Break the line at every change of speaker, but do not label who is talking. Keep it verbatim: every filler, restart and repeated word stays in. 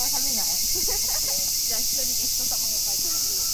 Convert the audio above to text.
は食べない。じゃあ一人で一玉が書いて食べる。